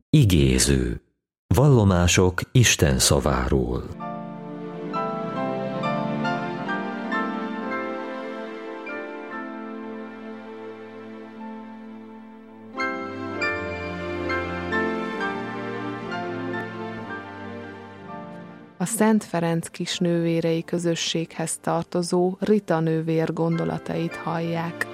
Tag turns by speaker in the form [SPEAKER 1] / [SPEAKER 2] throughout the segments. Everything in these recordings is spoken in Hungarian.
[SPEAKER 1] Igéző. Vallomások Isten szaváról.
[SPEAKER 2] A Szent Ferenc kisnővérei közösséghez tartozó Rita nővér gondolatait hallják.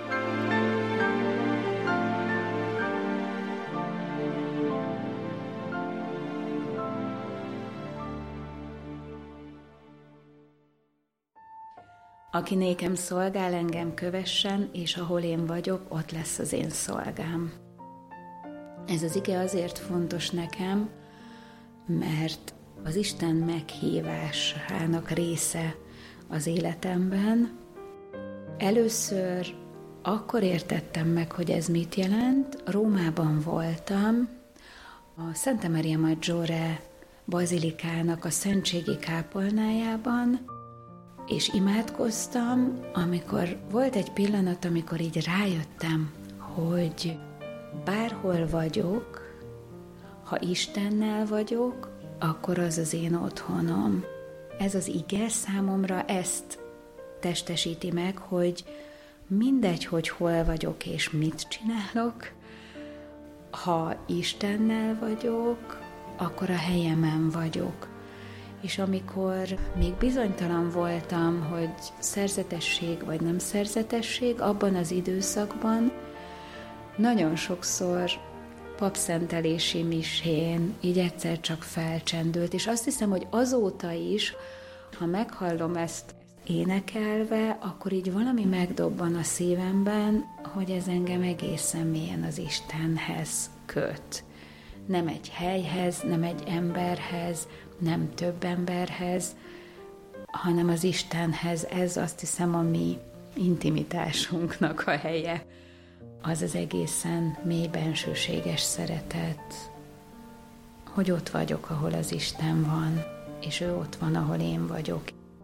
[SPEAKER 3] Aki nékem szolgál, engem kövessen, és ahol én vagyok, ott lesz az én szolgám. Ez az ige azért fontos nekem, mert az Isten meghívásának része az életemben. Először akkor értettem meg, hogy ez mit jelent. Rómában voltam, a Santa Maria Maggiore bazilikának a szentségi kápolnájában, és imádkoztam, amikor volt egy pillanat, amikor így rájöttem, hogy bárhol vagyok, ha Istennel vagyok, akkor az az én otthonom. Ez az ige számomra ezt testesíti meg, hogy mindegy, hogy hol vagyok és mit csinálok, ha Istennel vagyok, akkor a helyemen vagyok. És amikor még bizonytalan voltam, hogy szerzetesség vagy nem szerzetesség, abban az időszakban nagyon sokszor papszentelési misén így egyszer csak felcsendült, és azt hiszem, hogy azóta is, ha meghallom ezt énekelve, akkor így valami megdobban a szívemben, hogy ez engem egészen mélyen az Istenhez köt. Nem egy helyhez, nem egy emberhez, nem több emberhez, hanem az Istenhez. Ez azt hiszem a mi intimitásunknak a helye. Az az egészen mély bensőséges szeretet, hogy ott vagyok, ahol az Isten van, és ő ott van, ahol én vagyok.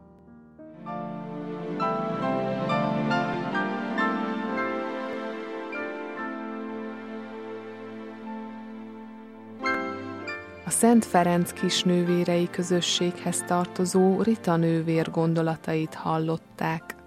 [SPEAKER 2] A Szent Ferenc kisnővérei közösséghez tartozó Rita nővér gondolatait hallották.